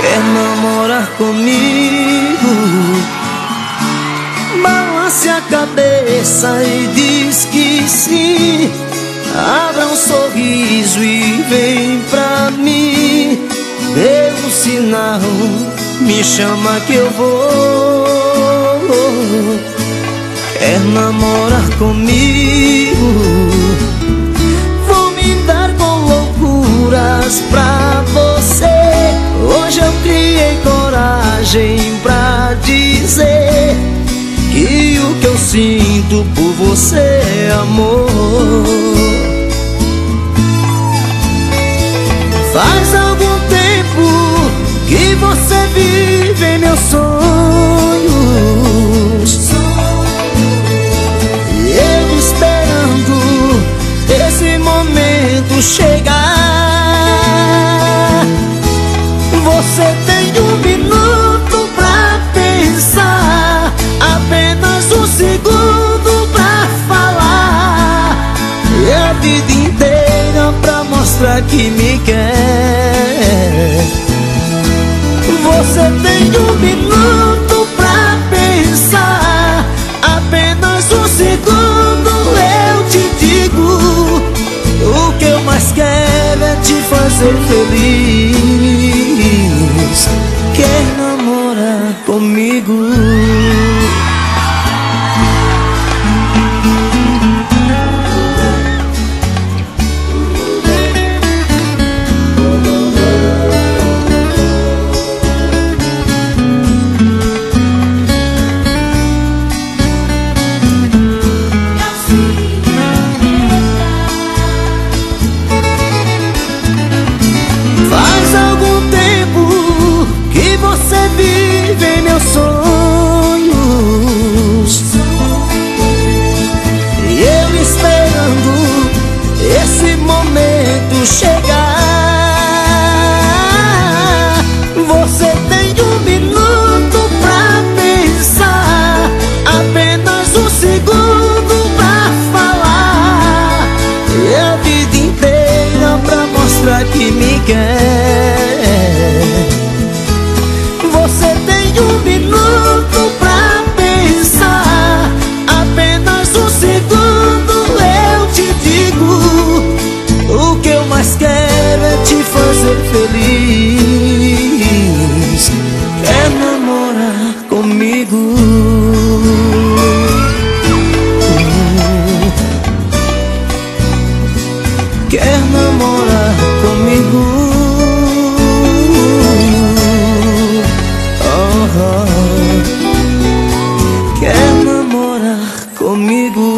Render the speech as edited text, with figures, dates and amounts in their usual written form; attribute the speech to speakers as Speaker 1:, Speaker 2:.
Speaker 1: Quer namorar comigo? Balance a cabeça e diz que sim. Abra um sorriso e vem pra mim. Dê um sinal, me chama que eu vou. Quer namorar comigo? Vou me dar com loucuras pra você. Hoje eu criei coragem pra dizer que o que eu sinto por você é amor. Faz algum tempo que você vive em meus sonhos, e eu esperando esse momento chegar. Você tem um minuto pra pensar, apenas um segundo pra falar, e a vida inteira pra mostrar que me quer. Você tem um minuto pra pensar, apenas um segundo. Eu te digo, o que eu mais quero é te fazer feliz. Quer namorar comigo? Você vive em meus sonhos, e eu esperando esse momento chegar. Você tem um minuto pra pensar, apenas um segundo pra falar, e a vida inteira pra mostrar que me quer. Você tem um minuto pra pensar, apenas um segundo. Eu te digo, o que eu mais quero é te fazer feliz. Quer namorar comigo? Quer namorar comigo? Quer namorar comigo?